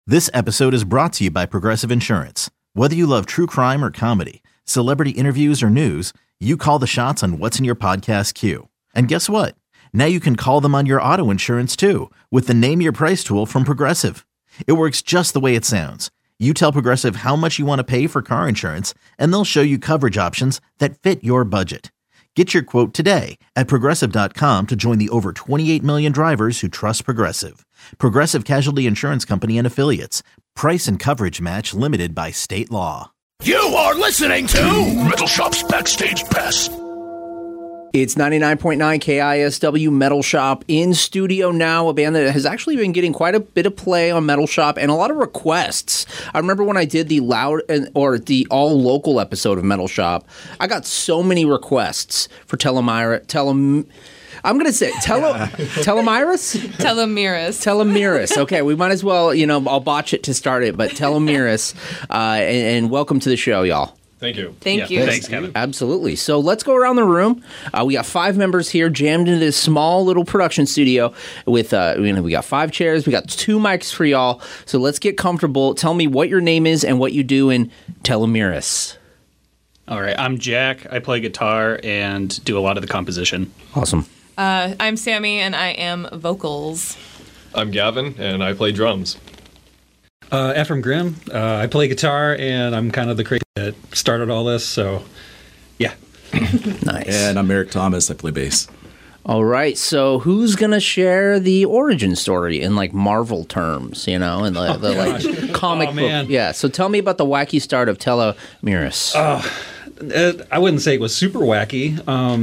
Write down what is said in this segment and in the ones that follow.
This episode is brought to you by Progressive Insurance. Whether you love true crime or comedy, celebrity interviews or news, you call the shots on what's in your podcast queue. And guess what? Now you can call them on your auto insurance too with the Name Your Price tool from Progressive. It works just the way it sounds. You tell Progressive how much you want to pay for car insurance, and they'll show you coverage options that fit your budget. Get your quote today at Progressive.com to join the over 28 million drivers who trust Progressive. Progressive Casualty Insurance Company and Affiliates. Price and coverage match limited by state law. You are listening to Metal Shop's Backstage Pass. It's 99.9 KISW Metal Shop in studio now, a band that has actually been getting quite a bit of play on Metal Shop and a lot of requests. I remember when I did the the all local episode of Metal Shop, I got so many requests for Telemiris. Okay, we might as well, I'll botch it to start it, but Telemiris, and welcome to the show, y'all. Thank you. Thank you. Thanks, Kevin. Absolutely. So let's go around the room. We got 5 members here jammed into this small little production studio with, we got 5 chairs. We got 2 mics for y'all. So let's get comfortable. Tell me what your name is and what you do in Telemiris. All right. I'm Jack. I play guitar and do a lot of the composition. Awesome. I'm Sammy, and I am vocals. I'm Gavin, and I play drums. Ephraim Grimm. I play guitar, and I'm kind of the creator that started all this, so yeah. Nice. And I'm Eric Thomas. I play bass. All right, so who's going to share the origin story in, Marvel terms, and the comic book? Yeah, so tell me about the wacky start of Telemiris. I wouldn't say it was super wacky.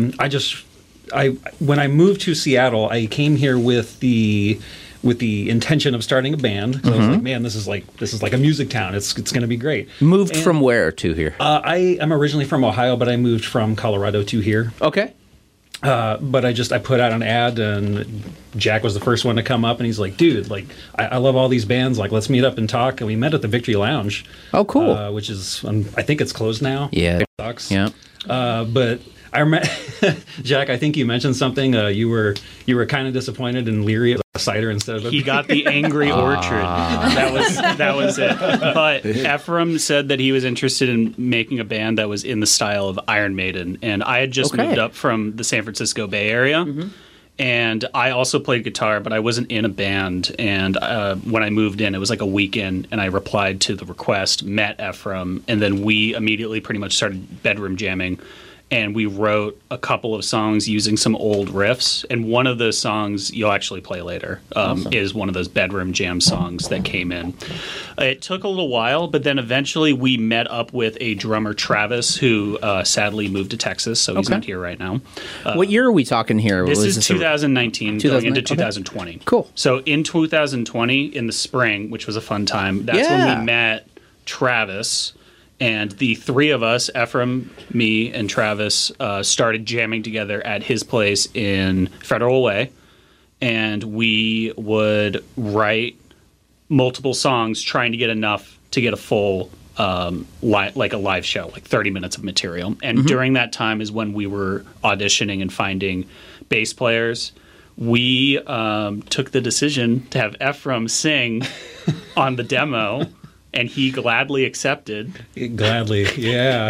When I moved to Seattle, I came here with the intention of starting a band. Mm-hmm. I was like, man, this is like a music town. It's going to be great. Moved from where to here? I am originally from Ohio, but I moved from Colorado to here. Okay. But I put out an ad, and Jack was the first one to come up, and he's like, dude, I love all these bands. Let's meet up and talk. And we met at the Victory Lounge. Oh, cool. Which is, I think it's closed now. Yeah. It sucks. Yeah. But I remember, Jack, I think you mentioned something. You were kind of disappointed and leery of a cider instead of He got the Angry Orchard. That was it. But Ephraim said that he was interested in making a band that was in the style of Iron Maiden, and I had just moved up from the San Francisco Bay Area. Mm-hmm. And I also played guitar, but I wasn't in a band. And when I moved in, it was like a weekend, and I replied to the request, met Ephraim, and then we immediately pretty much started bedroom jamming. And we wrote a couple of songs using some old riffs. And one of those songs you'll actually play later is one of those bedroom jam songs that came in. It took a little while, but then eventually we met up with a drummer, Travis, who sadly moved to Texas, so he's not here right now. What year are we talking here? This is 2019 going into 2020. Okay. Cool. So in 2020, in the spring, which was a fun time, that's when we met Travis. And the 3 of us, Ephraim, me, and Travis, started jamming together at his place in Federal Way. And we would write multiple songs trying to get enough to get a full, a live show, 30 minutes of material. And during that time is when we were auditioning and finding bass players. We took the decision to have Ephraim sing on the demo. And he gladly accepted. Gladly, yeah.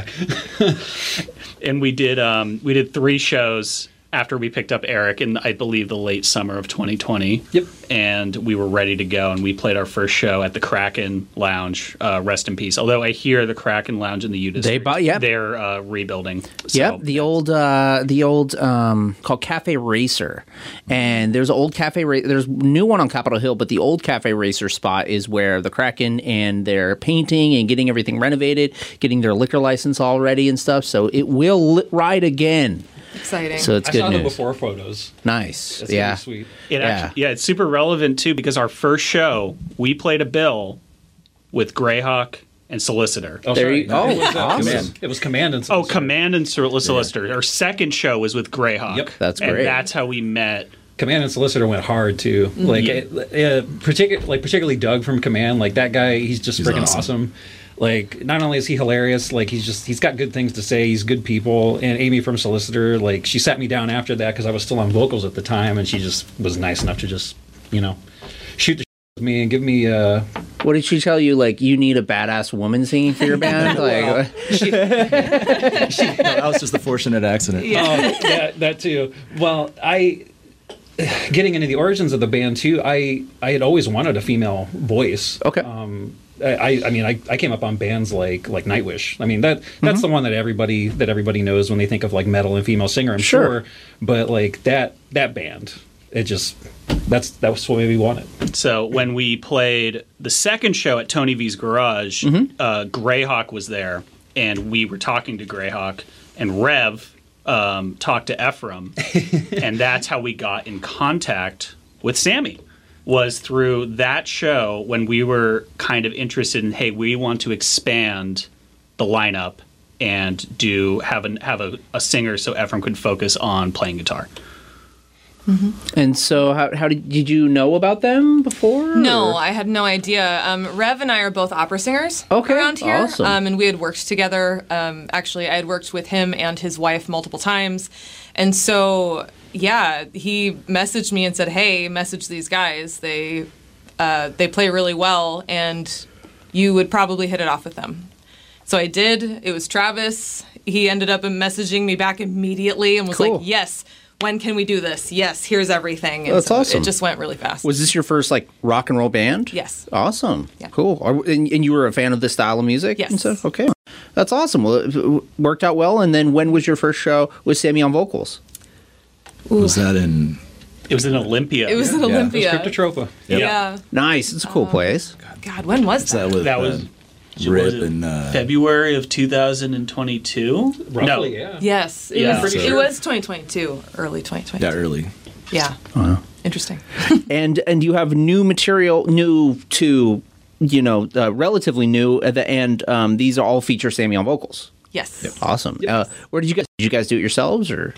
And we did 3 shows after we picked up Eric in, I believe, the late summer of 2020. Yep. And we were ready to go, and we played our first show at the Kraken Lounge, rest in peace. Although I hear the Kraken Lounge in the U District, they're rebuilding. So, yep, the old called Cafe Racer. And there's an old Cafe Racer. There's a new one on Capitol Hill, but the old Cafe Racer spot is where the Kraken, and they're painting and getting everything renovated, getting their liquor license all ready and stuff. So it will ride again. Exciting. So it's good news. I saw news. the before photos. Nice. That's yeah. Sweet. It's super relevant too, because our first show we played a bill with Greyhawk and Solicitor. Oh, sorry. It was, awesome. It was Command and Solicitor. Oh, Command and Solicitor. Yeah. Our second show was with Greyhawk. Yep. That's great. And that's how we met. Command and Solicitor went hard too. Particularly Doug from Command. That guy, he's freaking awesome. Like, not only is he hilarious, like, he's got good things to say. He's good people. And Amy from Solicitor, like, she sat me down after that because I was still on vocals at the time, and she just was nice enough to just, you know, shoot the shit with me and give me What did she tell you? Like, you need a badass woman singing for your band? Like, No, that was just a fortunate accident. Yeah, that too. Well, getting into the origins of the band too, I had always wanted a female voice. Okay. I mean, I came up on bands like Nightwish. I mean, that's the one that everybody knows when they think of like metal and female singer, I'm sure. But like that band, it just that was what we wanted. So when we played the second show at Tony V's Garage, Greyhawk was there, and we were talking to Greyhawk, and Rev talked to Ephraim, and that's how we got in contact with Sammy. Was through that show when we were kind of interested in, hey, we want to expand the lineup and have a singer so Ephraim could focus on playing guitar. Mm-hmm. And so, how did you know about them before? No, or? I had no idea. Rev and I are both opera singers Okay, around here. awesome. And we had worked together. Actually, I had worked with him and his wife multiple times. And so, yeah, he messaged me and said, hey, message these guys. They play really well, and you would probably hit it off with them. So I did. It was Travis. He ended up messaging me back immediately and was Cool. like, yes, when can we do this? Yes, here's everything. And That's awesome. It just went really fast. Was this your first like rock and roll band? Yes. Awesome. Yeah. Cool. And you were a fan of this style of music? Yes. And stuff? Okay. That's awesome. Well, it worked out well. And then when was your first show with Sammy on vocals? Was that in... It was in Olympia. It was in Olympia. Cryptotropa. Yeah. Nice. It's a cool place. God, when was that? That was Rip and... February of 2022? Roughly, yeah. Yes. It Yeah. was So- it was 2022, early 2022. yeah, early. Yeah. Interesting. And you have new material, new to, relatively new, and these are all feature Sammy on vocals. Yes. Awesome. Where did you guys do it yourselves, or?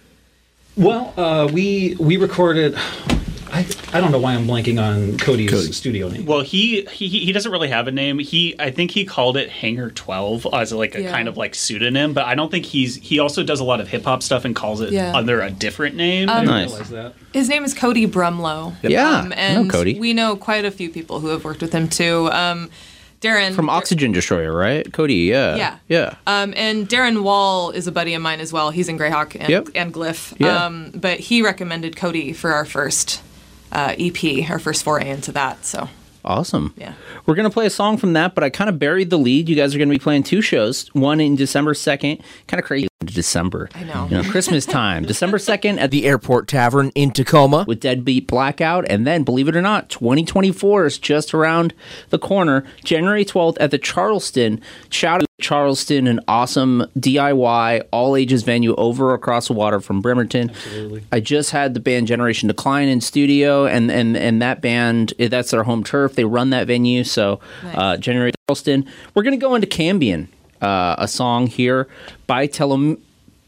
Well, we recorded. I don't know why I'm blanking on Cody's studio name. Well, he doesn't really have a name. I think he called it Hangar 12 as like a kind of like pseudonym, but I don't think he also does a lot of hip hop stuff and calls it under a different name. I didn't Nice. realize that. His name is Cody Brumlow. Yeah, I and know Cody. we know quite a few people who have worked with him too. Darren From Oxygen Destroyer, right? Cody, yeah. Yeah. And Darren Wall is a buddy of mine as well. He's in Greyhawk and Glyph. Yeah. But he recommended Cody for our first EP, our first foray into that. So Awesome. Yeah. We're going to play a song from that, but I kind of buried the lead. You guys are going to be playing two shows, one in December 2nd. Kind of crazy. December. I know. Christmas time. December 2nd at The Airport Tavern in Tacoma. with Deadbeat Blackout. And then, believe it or not, 2024 is just around the corner. January 12th at the Charleston. Shout out to Charleston, an awesome DIY, all-ages venue over across the water from Bremerton. Absolutely. I just had the band Generation Decline in studio, and that band, that's their home turf. They run that venue. So, Nice. January Charleston. We're going to go into Cambion, a song here by Telomeris.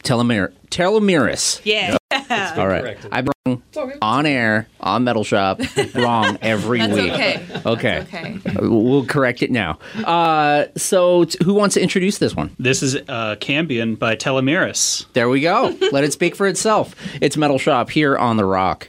Yeah. All right. corrected. I bring on air, on Metal Shop, wrong every That's week. okay. Okay. That's okay. We'll correct it now. So who wants to introduce this one? This is Cambion by Telomeris. There we go. Let it speak for itself. It's Metal Shop here on The Rock.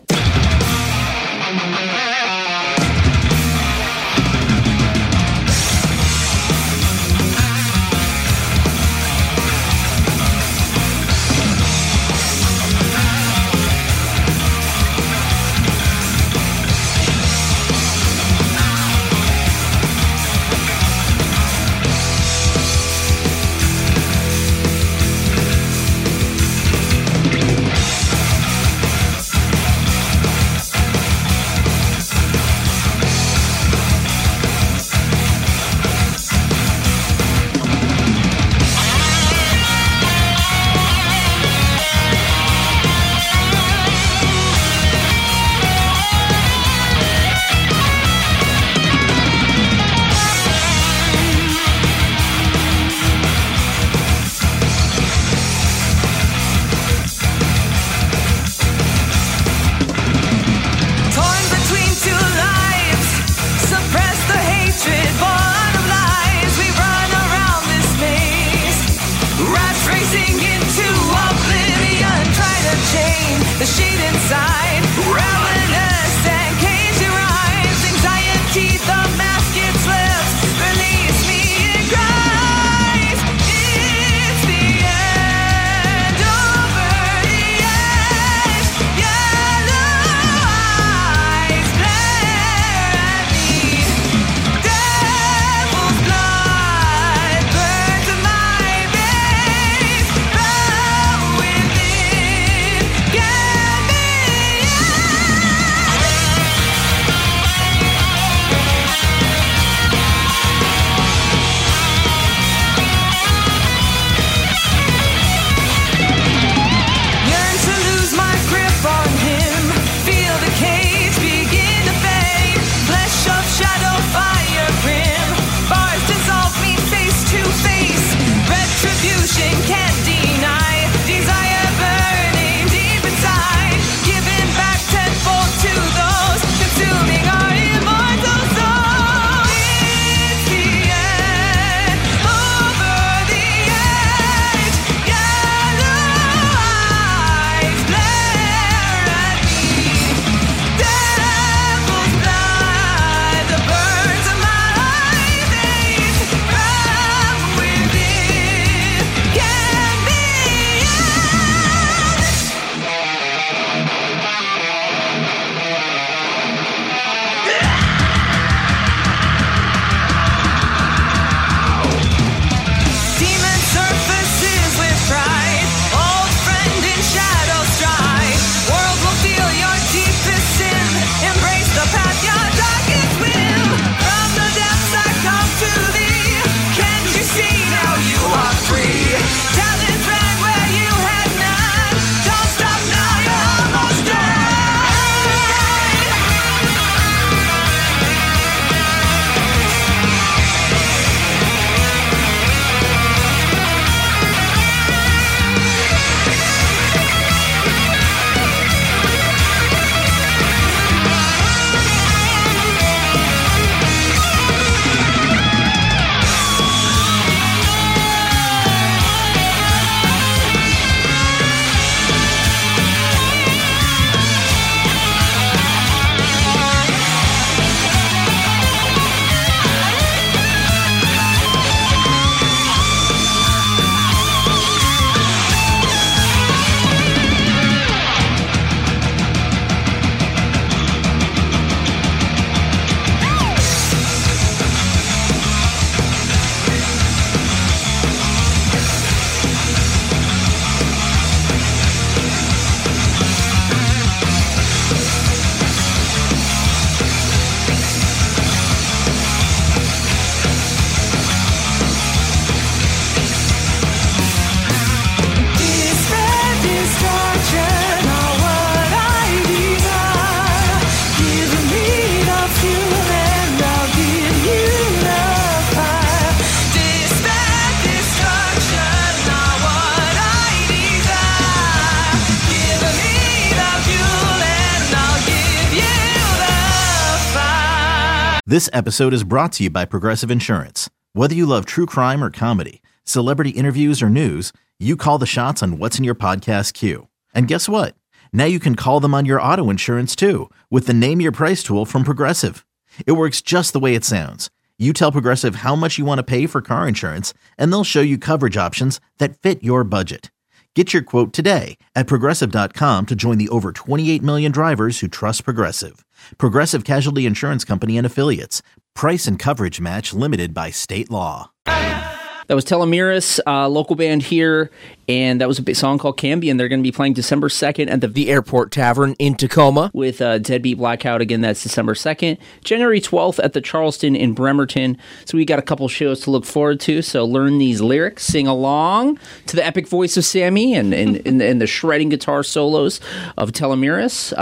This episode is brought to you by Progressive Insurance. Whether you love true crime or comedy, celebrity interviews or news, you call the shots on what's in your podcast queue. And guess what? Now you can call them on your auto insurance too with the Name Your Price tool from Progressive. It works just the way it sounds. You tell Progressive how much you want to pay for car insurance, and they'll show you coverage options that fit your budget. Get your quote today at Progressive.com to join the over 28 million drivers who trust Progressive. Progressive Casualty Insurance Company and Affiliates. Price and coverage match limited by state law. That was Telemiris, local band here, and that was a song called Cambion. They're going to be playing December 2nd at the Airport Tavern in Tacoma. With Deadbeat Blackout. Again, that's December 2nd. January 12th at the Charleston in Bremerton. So we got a couple shows to look forward to. So learn these lyrics, sing along to the epic voice of Sammy and the shredding guitar solos of Telemiris.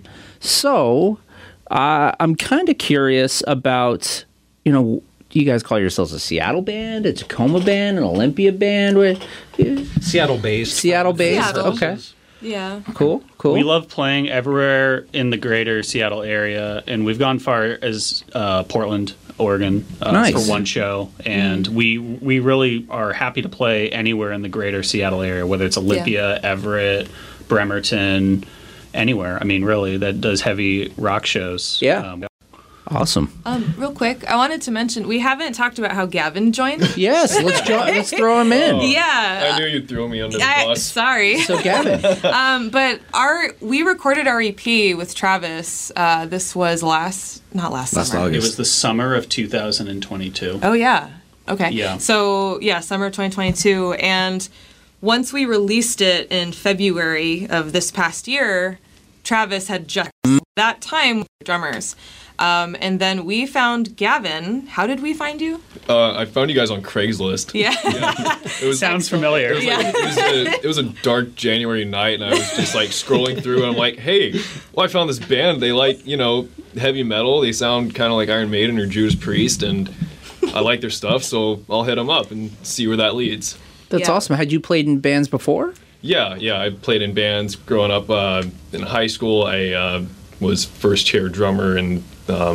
I'm kind of curious about, do you guys call yourselves a Seattle band, a Tacoma band, an Olympia band? Seattle-based. Seattle-based, Seattle. okay. Yeah. Cool. We love playing everywhere in the greater Seattle area, and we've gone far as Portland, Oregon Nice. for one show. And we really are happy to play anywhere in the greater Seattle area, whether it's Olympia, Everett, Bremerton, anywhere. I mean, really, that does heavy rock shows. Yeah. Awesome. Real quick, I wanted to mention we haven't talked about how Gavin joined. Yes, let's throw him in. Yeah. I knew you'd throw me under the bus. Sorry. So Gavin, but we recorded our EP with Travis. This was not last summer. August. It was the summer of 2022. Oh yeah. Okay. Yeah. So summer of 2022, and once we released it in February of this past year, Travis had just that time drummers. And then we found Gavin. How did we find you? I found you guys on Craigslist. Yeah. It was Sounds familiar. It was a dark January night, and I was just like scrolling through, and I'm like, hey, I found this band. They like, heavy metal. They sound kind of like Iron Maiden or Judas Priest, and I like their stuff, so I'll hit them up and see where that leads. that's awesome. Had you played in bands before? Yeah. I played in bands growing up. In high school, I was first chair drummer in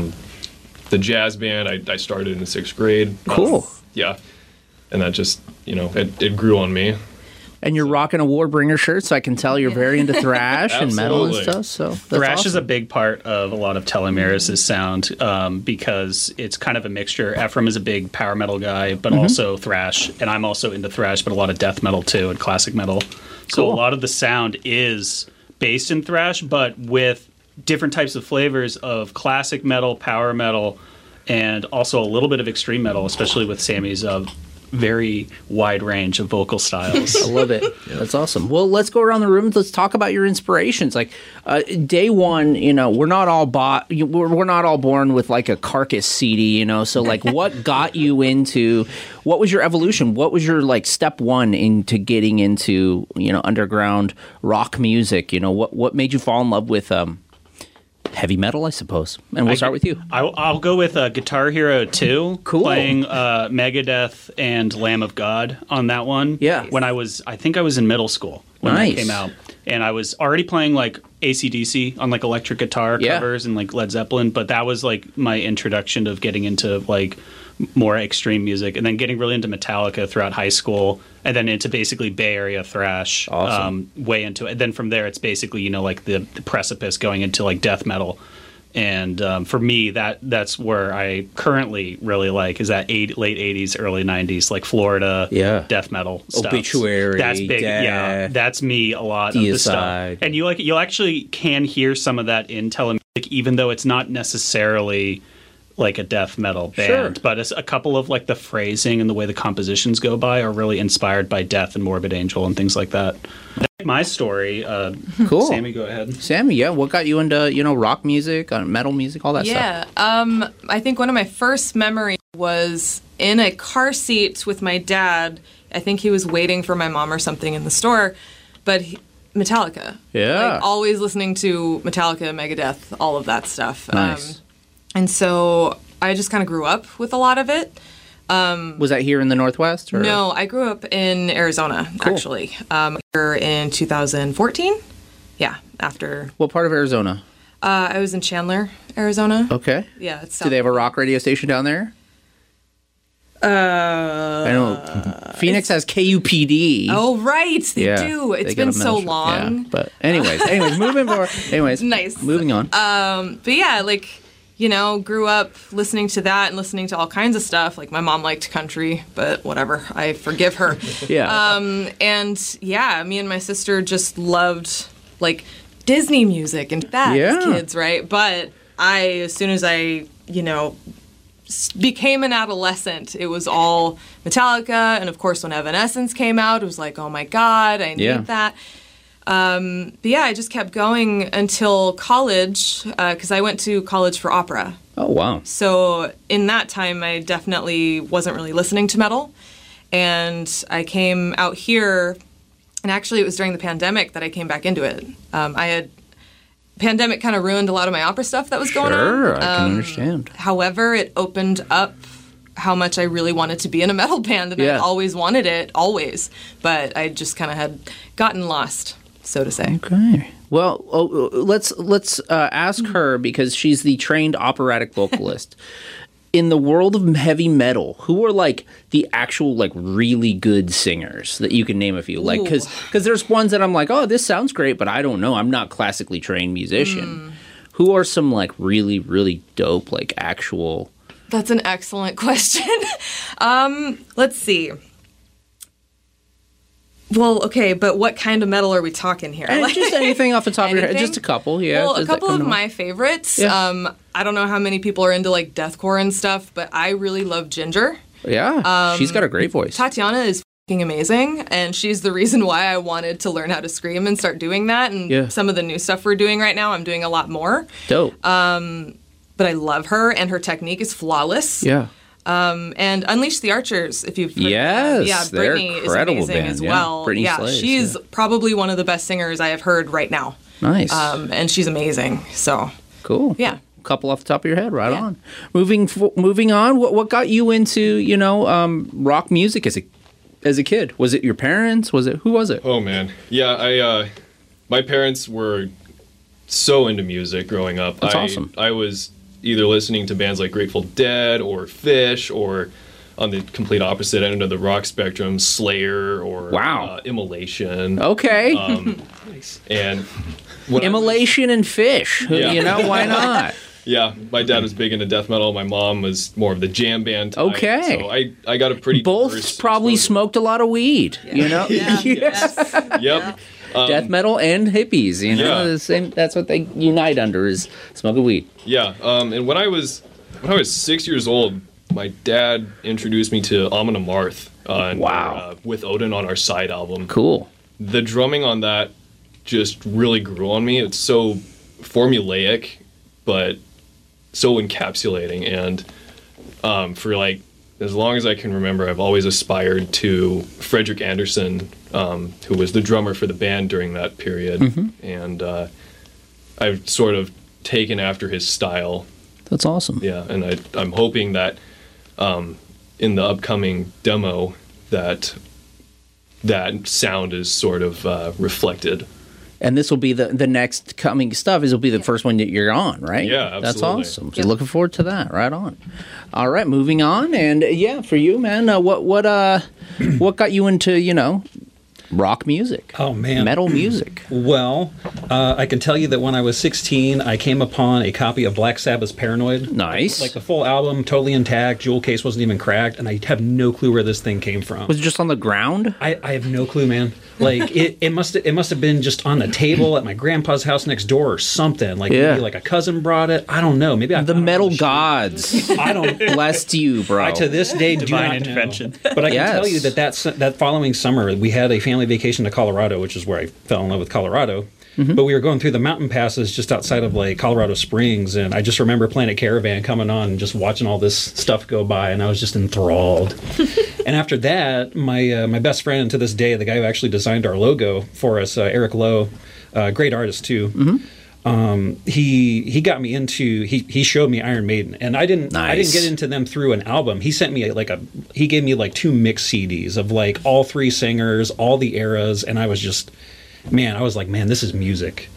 the jazz band. I started in the 6th grade. Cool. Yeah. And that just, it grew on me. And you're rocking a Warbringer shirt, so I can tell you're very into thrash and metal and stuff. So thrash is a big part of a lot of Telemiris' sound because it's kind of a mixture. Ephraim is a big power metal guy, but also thrash, and I'm also into thrash, but a lot of death metal too and classic metal. So a lot of the sound is based in thrash, but with different types of flavors of classic metal, power metal, and also a little bit of extreme metal, especially with Sammy's very wide range of vocal styles. I love it. That's awesome. Well, let's go around the room. Let's talk about your inspirations. Like day one, we're not all we're not all born with like a Carcass CD, So like, what got you into? What was your evolution? What was your like step one into getting into underground rock music? What made you fall in love with heavy metal, I suppose. And we'll start with you. I'll go with Guitar Hero 2. Cool. Playing Megadeth and Lamb of God on that one. Yeah. When I think I was in middle school when Nice. that came out. And I was already playing like AC/DC on like electric guitar covers and like Led Zeppelin. But that was like my introduction of getting into like more extreme music, and then getting really into Metallica throughout high school, and then into basically Bay Area thrash. Awesome. Way into it. And then from there, it's basically like the precipice going into like death metal. And for me, that's where I currently really like is that late 80s, early 90s, like Florida death metal stuff. Obituary, That's big. Death, yeah, that's me a lot of the stuff. And you actually can hear some of that in Telemiris, even though it's not necessarily like a death metal band, but it's a couple of like the phrasing and the way the compositions go by are really inspired by Death and Morbid Angel and things like that. That's my story. Cool. Sammy, go ahead. Sammy, what got you into rock music, metal music, all that stuff? Yeah, I think one of my first memories was in a car seat with my dad. I think he was waiting for my mom or something in the store, but Metallica. Yeah. Like, always listening to Metallica, Megadeth, all of that stuff. Nice. And so I just kind of grew up with a lot of it. Was that here in the Northwest? Or? No, I grew up in Arizona, actually. Here in 2014. Yeah, after. What part of Arizona? I was in Chandler, Arizona. Okay. Yeah, it's Do they have a rock radio station down there? I know Phoenix has KUPD. Oh, right, they do. It's been so long. Yeah. But anyways, moving forward. Anyways, nice. Moving on. But yeah, like, you know, grew up listening to that and listening to all kinds of stuff. Like, my mom liked country, but whatever, I forgive her. Yeah. And yeah, me and my sister just loved like Disney music and that as kids, right? But as soon as I, you know, became an adolescent, it was all Metallica, and of course when Evanescence came out, it was like, oh my god, I need that. But yeah, I just kept going until college, because I went to college for opera. Oh wow. So in that time, I definitely wasn't really listening to metal, and I came out here, and actually it was during the pandemic that I came back into it. Pandemic kind of ruined a lot of my opera stuff that was going on. Sure, I can understand. However, it opened up how much I really wanted to be in a metal band, and I always wanted it, always. But I just kind of had gotten lost, so to say. Okay. Well, let's ask her, because she's the trained operatic vocalist. In the world of heavy metal, who are like the actual like really good singers that you can name a few? Like, because there's ones that I'm like, oh, this sounds great, but I don't know. I'm not classically trained musician. Who are some like really, really dope like actual? That's an excellent question. Let's see. Well, okay, but what kind of metal are we talking here? Like, just anything off the top of your head. Just a couple, yeah. Well, a couple of my favorites. Yeah. I don't know how many people are into like deathcore and stuff, but I really love Ginger. Yeah, she's got a great voice. Tatiana is f***ing amazing, and she's the reason why I wanted to learn how to scream and start doing that. And some of the new stuff we're doing right now, I'm doing a lot more. Dope. But I love her, and her technique is flawless. Yeah. And Unleash the Archers, if you've heard Brittany is amazing as well. Brittany Slays, she's probably one of the best singers I have heard right now. Nice. And she's amazing. So cool. Yeah. Couple off the top of your head, right on. Moving on. What got you into rock music as a kid? Was it your parents? Who was it? Oh man, yeah. My parents were so into music growing up. That's awesome. I was either listening to bands like Grateful Dead or Phish, or on the complete opposite end of the rock spectrum, Slayer or Immolation. Okay. Nice. And Immolation and Phish. Yeah. Why not? Yeah, my dad was big into death metal. My mom was more of the jam band type. Okay. So I got a pretty both probably smoked a lot of weed. Yeah. Yes. Yep. Death metal and hippies, the same. That's what they unite under, is smoking weed. Yeah. And when I was 6 years old, my dad introduced me to Amon Amarth. With Odin on our side album. Cool. The drumming on that just really grew on me. It's so formulaic, but so encapsulating. And for like as long as I can remember, I've always aspired to Frederick Anderson, who was the drummer for the band during that period. Mm-hmm. And I've sort of taken after his style. That's awesome. Yeah, and I'm hoping that in the upcoming demo that sound is sort of reflected. And this will be the next coming stuff. This will be the first one that you're on, right? Yeah, absolutely. That's awesome. So looking forward to that. Right on. All right, moving on. And for you, man, what got you into rock music? Oh man, metal music. Well, I can tell you that when I was 16, I came upon a copy of Black Sabbath's Paranoid. Nice. Like the full album, totally intact. Jewel case wasn't even cracked, and I have no clue where this thing came from. Was it just on the ground? I have no clue, man. Like it must have been just on the table at my grandpa's house next door or something. Like maybe like a cousin brought it. I don't know. Maybe the metal gods. I don't blessed you, bro. I to this day do not intervention. know. But I can tell you that following summer we had a family vacation to Colorado, which is where I fell in love with Colorado. Mm-hmm. But we were going through the mountain passes just outside of like Colorado Springs, and I just remember Planet Caravan coming on and just watching all this stuff go by, and I was just enthralled. And after that, my best friend to this day, the guy who actually designed our logo for us, Eric Lowe, great artist too. Mm-hmm. He got me into he showed me Iron Maiden, and I didn't get into them through an album. He sent me he gave me like 2 mix CDs of like all 3 singers, all the eras, and I was like, man, this is music.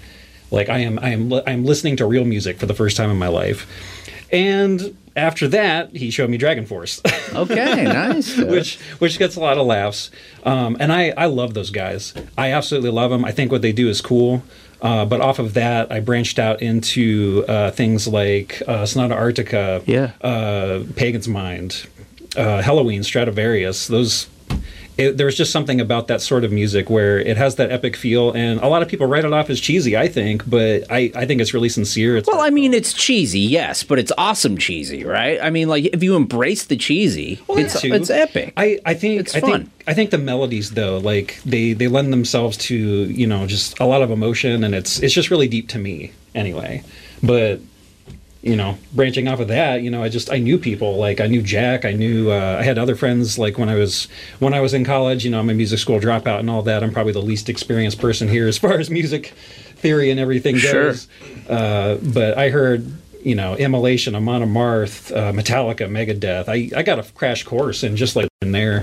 Like I am listening to real music for the first time in my life. And after that, he showed me Dragon Force. Okay, nice. which gets a lot of laughs. And I love those guys. I absolutely love them. I think what they do is cool. But off of that, I branched out into things like Sonata Arctica, Pagan's Mind, Halloween, Stradivarius. There's just something about that sort of music where it has that epic feel, and a lot of people write it off as cheesy, I think, but I think it's really sincere. It's cheesy, yes, but it's awesome cheesy, right? I mean, like, if you embrace the cheesy, it's epic. I think the melodies, though, like, they lend themselves to, you know, just a lot of emotion, and it's just really deep to me, anyway. But you know, branching off of that, you know, I knew people. Like, I knew Jack. I knew I had other friends. Like when I was in college, you know, I'm a music school dropout and all that. I'm probably the least experienced person here as far as music theory and everything goes. Sure. But I heard, you know, Immolation, Amon Amarth, Metallica, Megadeth. I got a crash course in just like in there.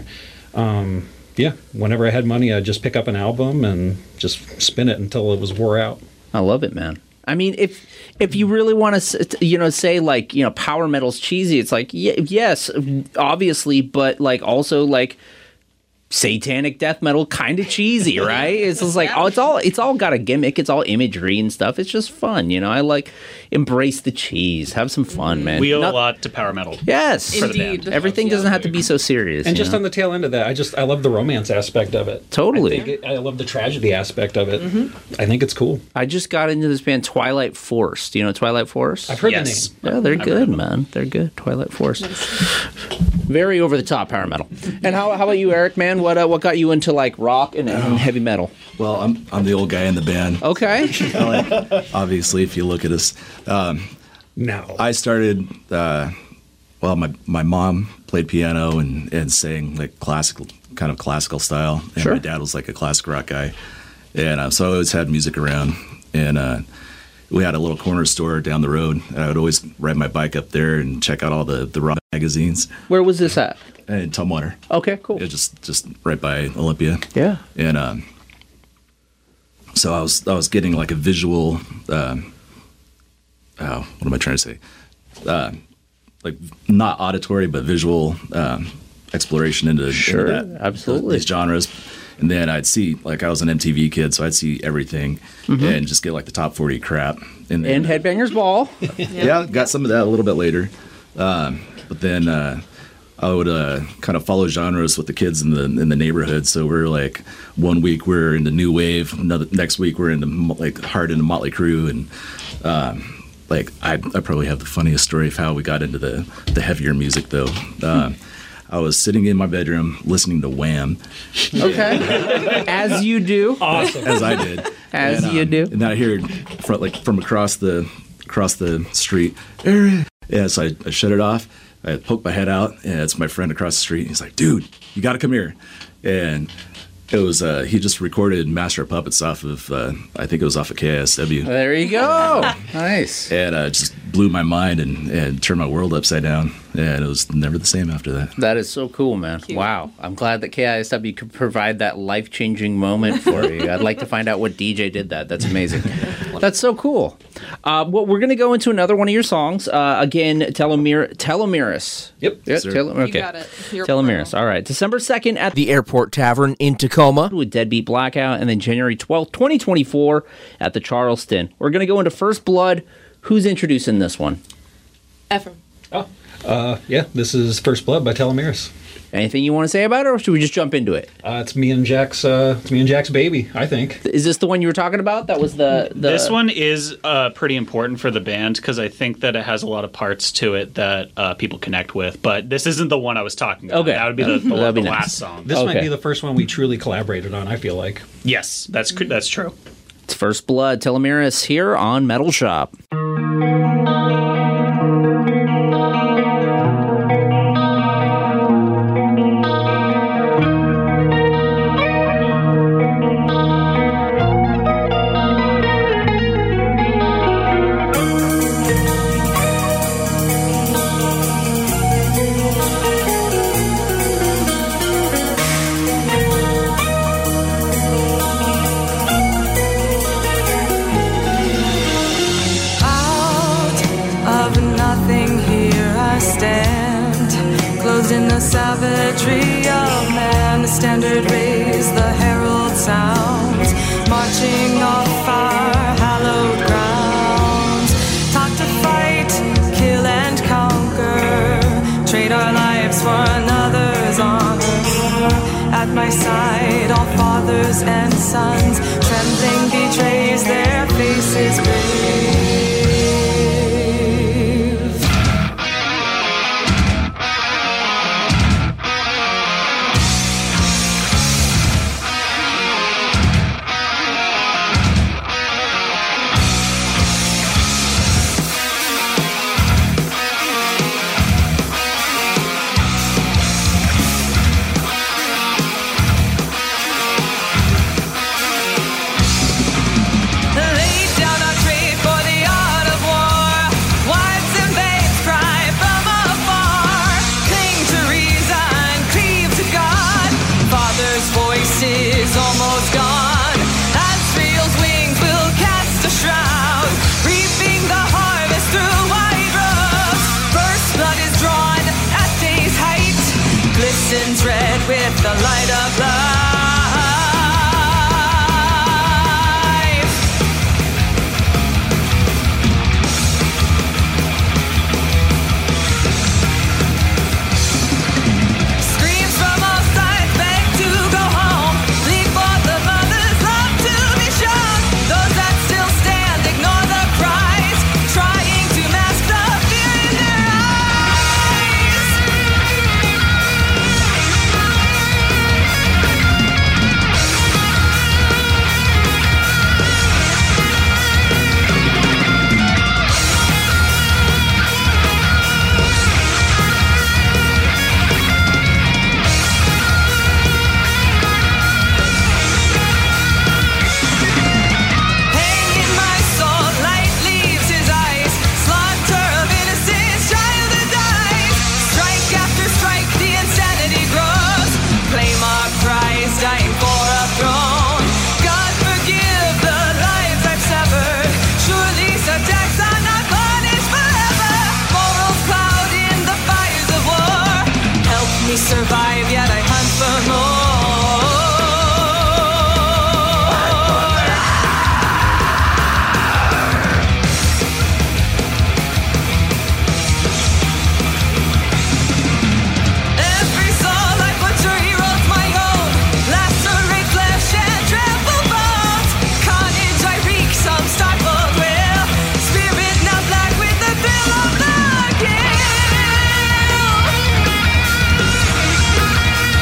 Whenever I had money, I'd just pick up an album and just spin it until it was wore out. I love it, man. I mean, if you really want to, you know, say like, you know, power metal's cheesy, it's like, yes, obviously, but like also like satanic death metal kind of cheesy, right? It's just like, it's all got a gimmick. It's all imagery and stuff. It's just fun, you know. I like embrace the cheese, have some fun, man. We owe a lot to power metal. Yes, indeed. Everything doesn't have to be so serious. And just on the tail end of that, I love the romance aspect of it. Totally, I love the tragedy aspect of it. I think it's cool. I just got into this band Twilight Force. Do you know Twilight Force? I've heard the name. Yeah, they're good, man. They're good. Twilight Force. Very over the top power metal. And how about you, Eric? Man, what got you into like rock and heavy metal? Well, I'm the old guy in the band. Okay. Obviously, if you look at us, no. I started. My mom played piano and sang like classical style, and Sure. my dad was like a classic rock guy, and so I always had music around, and we had a little corner store down the road, and I would always ride my bike up there and check out all the rock magazines. Where was this at? In Tumwater. Okay, cool. Yeah, just right by Olympia. Yeah. And so I was getting like a visual. What am I trying to say? Like not auditory, but visual exploration into that, absolutely, these genres. And then I'd see, like, I was an MTV kid, so I'd see everything and just get like the top 40 crap. And Headbangers Ball. Yeah, got some of that a little bit later. But then I would kind of follow genres with the kids in the neighborhood. So we're like, one week we're into new wave, next week we're into like hard into Motley Crue, and like I probably have the funniest story of how we got into the heavier music though. I was sitting in my bedroom listening to Wham. Okay, as you do. Awesome. As I did. As you do. And then I hear from across the street, Eric. Yeah, so I shut it off. I poked my head out, and it's my friend across the street. He's like, "Dude, you got to come here." And it was he just recorded Master of Puppets off of I think it was off of KSW. There you go. Nice. And it just blew my mind and turned my world upside down. And it was never the same after that. That is so cool, man. Cute. Wow. I'm glad that KISW could provide that life-changing moment for you. I'd like to find out what DJ did that. That's amazing. That's so cool. Well, we're going to go into another one of your songs. Again, Telomeris. Yep. Yes, sir. You got it. Telomeris. All right. December 2nd at The Airport Tavern in Tacoma. with Deadbeat Blackout, and then January 12th, 2024 at the Charleston. We're going to go into First Blood. Who's introducing this one? Ephraim. This is First Blood by Telomeris. Anything you want to say about it, or should we just jump into it? It's me and Jack's baby, I think. Is this the one you were talking about? That was the... This one is pretty important for the band because I think that it has a lot of parts to it that people connect with. But this isn't the one I was talking about. Okay. That would be the That'd be last nice. song. This might Okay. be the first one we truly collaborated on, I feel like. Yes, that's true. It's First Blood, Telomeris here on Metal Shop. lives in the savagery of man. The standard raised, the herald sounds, marching off our hallowed grounds. Taught to fight, kill and conquer, trade our lives for another's honor. At my side, all fathers and sons, trembling betrays their faces brave. Red with the light of life. Screams from all sides beg to go home, plead for the mother's love to be shown. Those that still stand ignore the cries, trying to mask the fear in their eyes. Dying for a throne. God forgive the lives I've severed. Sure, these attacks are not punished forever. Morals cloud in the fires of war. Help me survive, yet I hunt for more. Every soul I butcher, he rolls my own. Lacerate flesh and trample bones. Carnage I wreak, some startled will. Spirit now black with the thrill of the kill.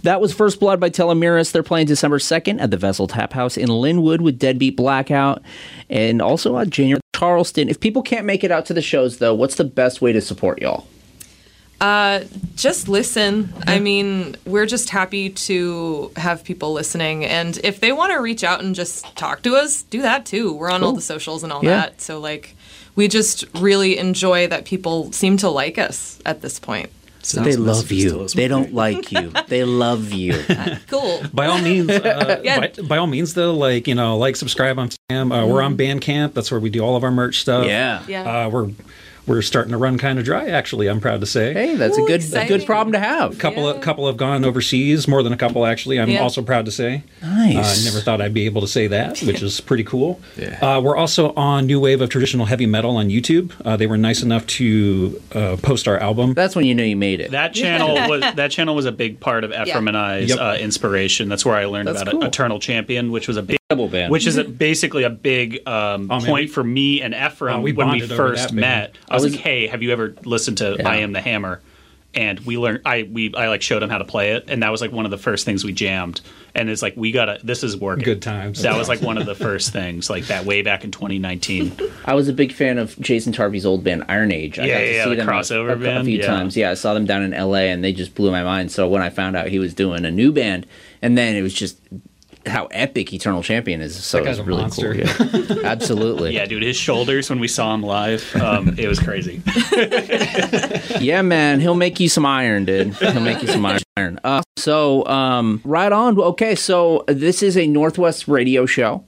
That was First Blood by Telemiris. They're playing December 2nd at the Vessel Tap House in Linwood with Deadbeat Blackout, and also on January Charleston. If people can't make it out to the shows, though, what's the best way to support y'all? Just listen. I mean, we're just happy to have people listening, and if they want to reach out and just talk to us, do that too. We're on all the socials and all that, so like, we just really enjoy that people seem to like us at this point. So they love you. They don't like you. They love you. Cool. By all means, by all means, though, like, you know, like, subscribe on Sam. We're on Bandcamp. That's where we do all of our merch stuff. Yeah. We're starting to run kind of dry, actually, I'm proud to say. Hey, that's a good problem to have. Couple have gone overseas, more than a couple, actually. I'm also proud to say. Nice. Never thought I'd be able to say that, which is pretty cool. We're also on New Wave of Traditional Heavy Metal on YouTube. They were nice enough to post our album. That's when you knew you made it. That channel was a big part of Ephraim and I's inspiration. That's where I learned about Eternal Champion, which was a big band. Which is basically a big point for me and Ephraim when we first met. I was like, hey, have you ever listened to I Am the Hammer? And we learned, I like showed him how to play it, and that was like one of the first things we jammed. And it's like, this is working. Good times. That was like one of the first things, like that way back in 2019. I was a big fan of Jason Tarvey's old band Iron Age. I got to see them crossover band a few times. Yeah, I saw them down in LA, and they just blew my mind. So when I found out he was doing a new band, and then it was just how epic Eternal Champion is. So that guy's it was really monster. Cool. Yeah. Absolutely. Yeah, dude, his shoulders when we saw him live, it was crazy. Yeah, man, he'll make you some iron, dude. He'll make you some iron. Right on. Okay, so this is a Northwest radio show.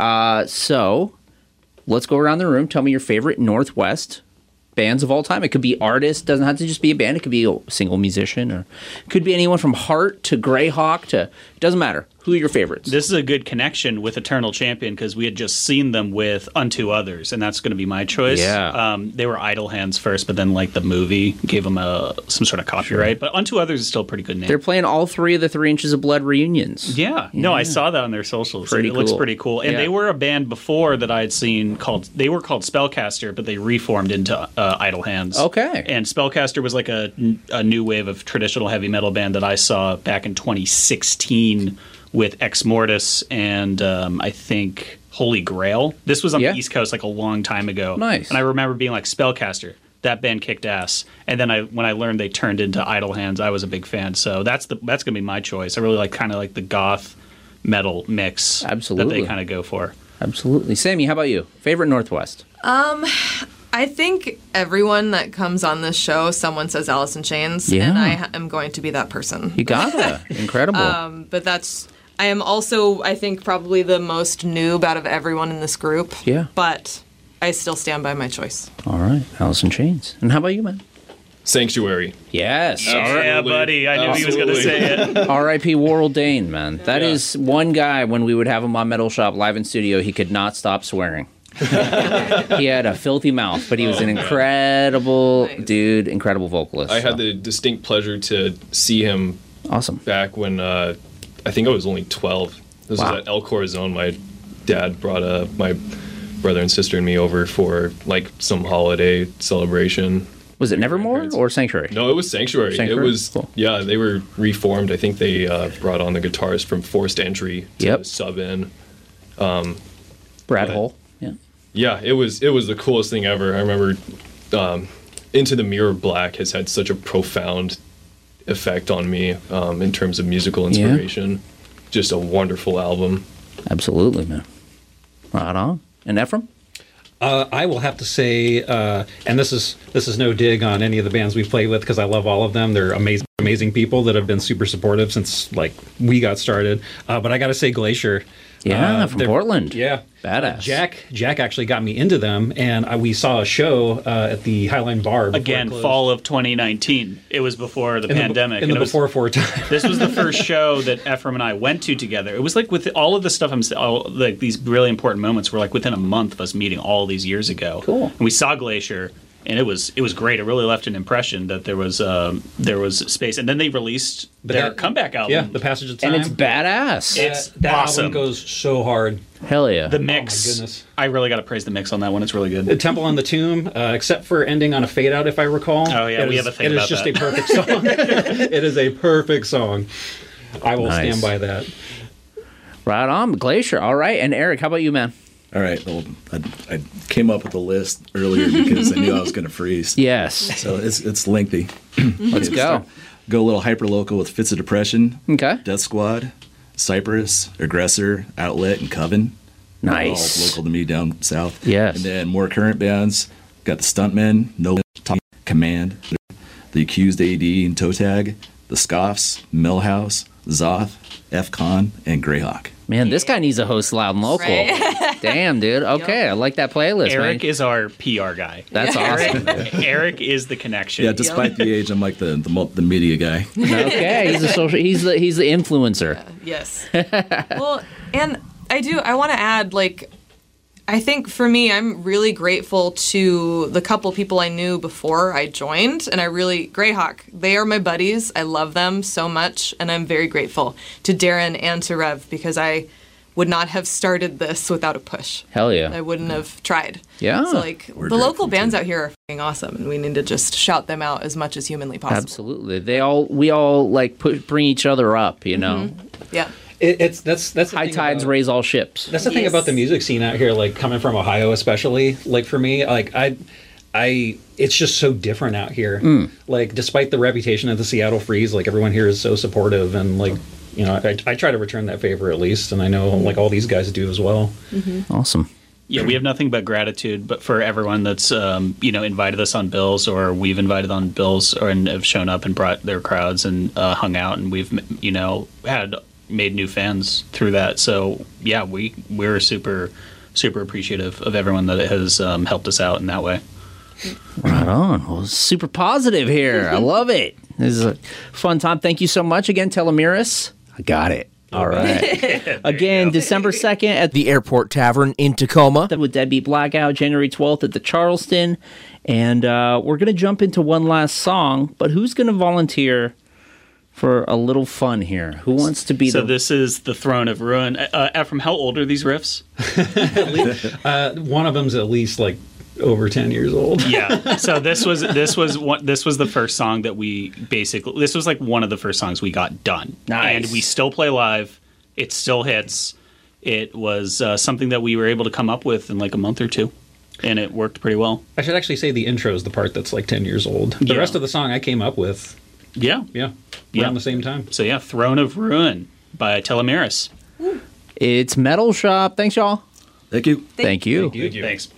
So let's go around the room. Tell me your favorite Northwest bands of all time. It could be artists. Doesn't have to just be a band. It could be a single musician, or it could be anyone from Heart to Greyhawk to. It doesn't matter. Who are your favorites? This is a good connection with Eternal Champion because we had just seen them with Unto Others, and that's going to be my choice. Yeah. They were Idle Hands first, but then like the movie gave them some sort of copyright. But Unto Others is still a pretty good name. They're playing all three of the 3 Inches of Blood reunions. Yeah. No, I saw that on their socials. Pretty it looks cool. pretty cool. And they were a band before that I had seen they were called Spellcaster, but they reformed into Idle Hands. Okay. And Spellcaster was like a new wave of traditional heavy metal band that I saw back in 2016 with Ex Mortis and I think Holy Grail. This was on the East Coast like a long time ago. Nice. And I remember being like, Spellcaster, that band kicked ass. And then when I learned they turned into Idle Hands, I was a big fan. So that's going to be my choice. I really like kind of like the goth metal mix that they kind of go for. Absolutely. Sammy, how about you? Favorite Northwest? I think everyone that comes on this show, someone says Alice in Chains, and I am going to be that person. You gotta. Incredible. But I am also, I think, probably the most noob out of everyone in this group. Yeah. But I still stand by my choice. All right. Alice in Chains. And how about you, man? Sanctuary. Yes. Yeah, buddy. I knew he was going to say it. R.I.P. Warrell Dane, man. That is one guy, when we would have him on Metal Shop live in studio, he could not stop swearing. He had a filthy mouth, but he was an incredible dude, incredible vocalist. I had the distinct pleasure to see him back when I think I was only 12. This was at El Corazon. My dad brought my brother and sister and me over for like some holiday celebration. Was it Nevermore or Sanctuary? No, it was Sanctuary. It was cool. Yeah, they were reformed. I think they brought on the guitarist from Forced Entry to sub in. Brad Hull. Yeah. Yeah, it was the coolest thing ever. I remember Into the Mirror Black has had such a profound effect on me in terms of musical inspiration. Yeah. Just a wonderful album. Absolutely, man. Right on. And Ephraim? I will have to say, and this is no dig on any of the bands we've played with because I love all of them. They're amazing people that have been super supportive since like we got started. But I got to say, Glacier. Yeah, from Portland. Yeah. Badass. Jack actually got me into them, and we saw a show at the Highline Bar. Again, fall of 2019. It was before the pandemic. In the before time. This was the first show that Ephraim and I went to together. It was like with all of the stuff, like these really important moments were like within a month of us meeting all these years ago. Cool. And we saw Glacier. And it was great. It really left an impression that there was space. And then they released their comeback album. Yeah, The Passage of Time. And it's badass. It's that awesome. album goes so hard. Hell yeah. The mix. Oh my goodness. I really got to praise the mix on that one. It's really good. The Temple on the Tomb, except for ending on a fade out, if I recall. Oh yeah, we have a thing about that. It is just a perfect song. It is a perfect song. I will Nice. stand by that. Right on, Glacier. All right, and Eric, how about you, man? All right. Well, I came up with the list earlier because I knew I was going to freeze. Yes. So it's lengthy. Let's go. Go a little hyper local with Fits of Depression, Okay. Death Squad, Cypress, Aggressor, Outlet, and Coven. Nice. All local to me down south. Yes. And then more current bands. Got the Stuntmen, No Top Command, the Accused AD and Toe Tag, the Scoffs, Millhouse, Zoth, F-Con, and Greyhawk. Man, this guy needs a host loud and local. Right. Damn, dude. Okay, I like that playlist, Eric man. is our PR guy. That's awesome. Eric is the connection. Yeah, despite the age, I'm like the media guy. Okay, he's the influencer. Yes. Well, and I want to add, like, I think for me, I'm really grateful to the couple people I knew before I joined, and Greyhawk, they are my buddies. I love them so much, and I'm very grateful to Darren and to Rev, because I would not have started this without a push. Hell yeah. I wouldn't have tried. Yeah. So, like, the local bands out here are f***ing awesome, and we need to just shout them out as much as humanly possible. Absolutely. We all like bring each other up, you know. Yeah. That's the High thing tides about- raise all ships. That's the thing about the music scene out here, like coming from Ohio, especially. Like for me, like it's just so different out here. Like despite the reputation of the Seattle Freeze, like everyone here is so supportive, and like I try to return that favor at least, and I know like all these guys do as well. Awesome. Yeah, we have nothing but gratitude, but for everyone that's invited us on bills, or we've invited on bills, and have shown up and brought their crowds and hung out, and we've made new fans through that. So yeah, we're super appreciative of everyone that has helped us out in that way. Right on. Well, super positive here. I love it. This is a fun time. Thank you so much again, Telemiris. I got it. All right. Again, December 2nd at The Airport Tavern in Tacoma. with Deadbeat Blackout, January 12th at the Charleston. And we're going to jump into one last song, but who's going to volunteer for a little fun here? Who wants to be This is the Throne of Ruin. Ephraim, how old are these riffs? One of them's at least like over 10 years old. Yeah. So this was the first song that this was like one of the first songs we got done. Nice. And we still play live. It still hits. It was something that we were able to come up with in like a month or two, and it worked pretty well. I should actually say the intro is the part that's like 10 years old. The rest of the song I came up with. Yeah. Around the same time. So yeah, Throne of Ruin by Telemiris. It's Metal Shop. Thanks, y'all. Thank you. Thank you. Thanks.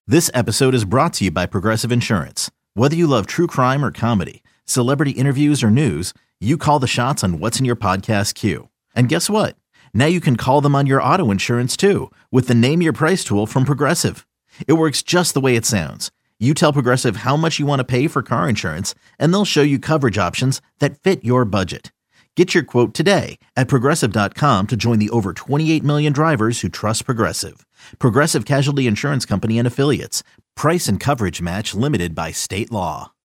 This episode is brought to you by Progressive Insurance. Whether you love true crime or comedy, celebrity interviews or news, you call the shots on what's in your podcast queue. And guess what? Now you can call them on your auto insurance too with the Name Your Price tool from Progressive. It works just the way it sounds. You tell Progressive how much you want to pay for car insurance, and they'll show you coverage options that fit your budget. Get your quote today at Progressive.com to join the over 28 million drivers who trust Progressive. Progressive Casualty Insurance Company and Affiliates. Price and coverage match limited by state law.